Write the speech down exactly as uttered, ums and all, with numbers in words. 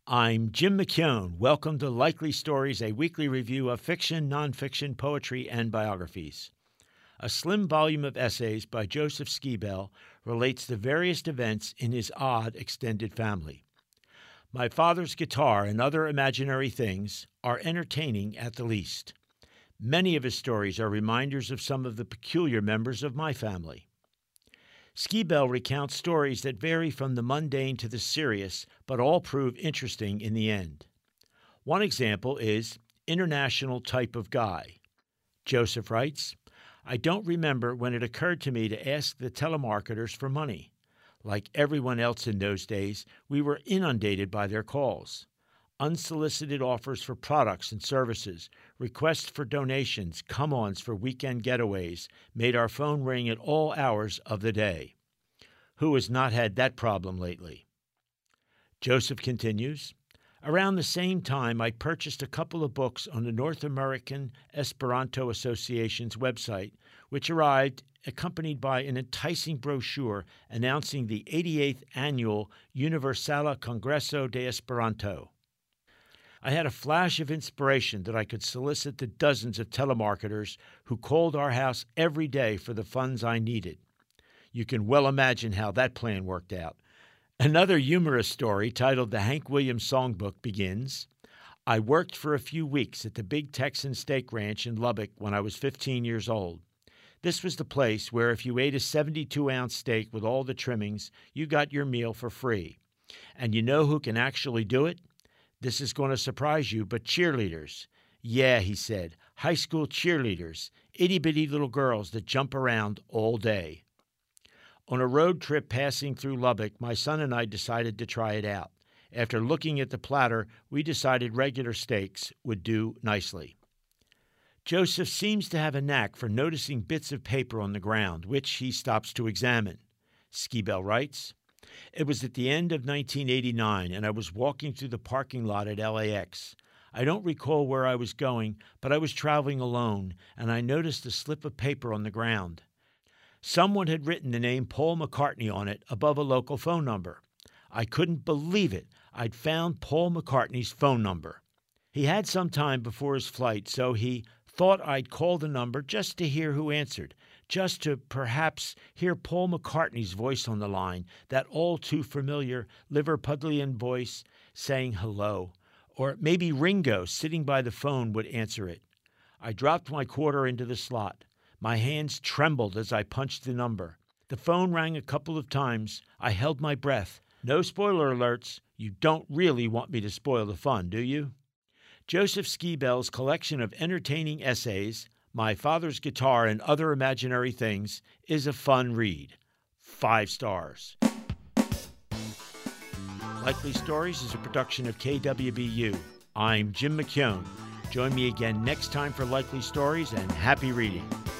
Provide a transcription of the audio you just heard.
I'm Jim McKeown. Welcome to Likely Stories, a weekly review of fiction, nonfiction, poetry, and biographies. A slim volume of essays by Joseph Skibell relates the various events in his odd extended family. My Father's Guitar and Other Imaginary Things are entertaining at the least. Many of his stories are reminders of some of the peculiar members of my family. Skibell recounts stories that vary from the mundane to the serious, but all prove interesting in the end. One example is International Type of Guy. Joseph writes, I don't remember when it occurred to me to ask the telemarketers for money. Like everyone else in those days, we were inundated by their calls. Unsolicited offers for products and services, requests for donations, come-ons for weekend getaways made our phone ring at all hours of the day. Who has not had that problem lately? Joseph continues, around the same time I purchased a couple of books on the North American Esperanto Association's website, which arrived accompanied by an enticing brochure announcing the eighty-eighth Annual Universala Congresso de Esperanto. I had a flash of inspiration that I could solicit the dozens of telemarketers who called our house every day for the funds I needed. You can well imagine how that plan worked out. Another humorous story titled The Hank Williams Songbook begins, I worked for a few weeks at the Big Texan Steak Ranch in Lubbock when I was fifteen years old. This was the place where if you ate a seventy-two ounce steak with all the trimmings, you got your meal for free. And you know who can actually do it? This is going to surprise you, but cheerleaders. Yeah, he said, high school cheerleaders, itty-bitty little girls that jump around all day. On a road trip passing through Lubbock, my son and I decided to try it out. After looking at the platter, we decided regular steaks would do nicely. Joseph seems to have a knack for noticing bits of paper on the ground, which he stops to examine. Skibell writes, it was at the end of nineteen eighty-nine, and I was walking through the parking lot at L A X. I don't recall where I was going, but I was traveling alone, and I noticed a slip of paper on the ground. Someone had written the name Paul McCartney on it above a local phone number. I couldn't believe it. I'd found Paul McCartney's phone number. He had some time before his flight, so he thought I'd call the number just to hear who answered, just to perhaps hear Paul McCartney's voice on the line, that all-too-familiar Liverpudlian voice saying hello, or maybe Ringo sitting by the phone would answer it. I dropped my quarter into the slot. My hands trembled as I punched the number. The phone rang a couple of times. I held my breath. No spoiler alerts. You don't really want me to spoil the fun, do you? Joseph Skibell's collection of entertaining essays, My Father's Guitar and Other Imaginary Things, is a fun read. Five stars. Likely Stories is a production of K W B U. I'm Jim McKeown. Join me again next time for Likely Stories, and happy reading.